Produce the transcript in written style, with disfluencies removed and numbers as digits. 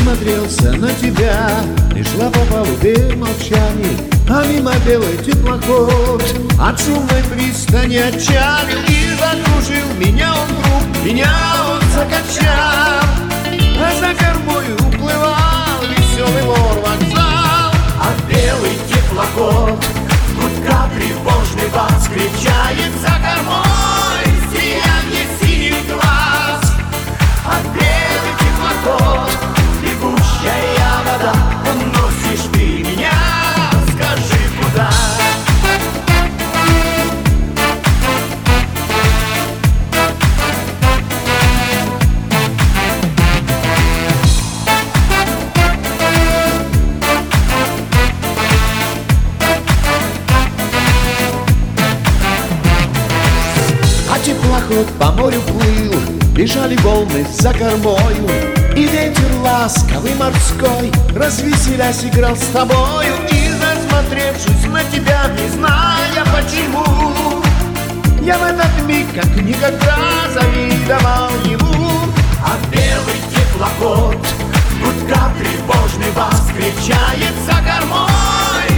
засмотрелся на тебя. Ты шла по палубе в молчании, а мимо белый теплоход от шумной пристани отчалил и закружил меня он вдруг, меня он закачал. А за кормою уплывал веселый вор-вокзал. А белый теплоход гудка тревожный вас кричает за кормой сияние синих глаз. А белый теплоход, бегущая вода, уносишь ты меня, скажи куда. Теплоход по морю плыл, бежали волны за кормою, и ветер ласковый морской, развеселясь, играл с тобою. И засмотревшись на тебя, не зная почему, я в этот миг как никогда завидовал ему. А белый теплоход гудка тревожный вас кричает за кормой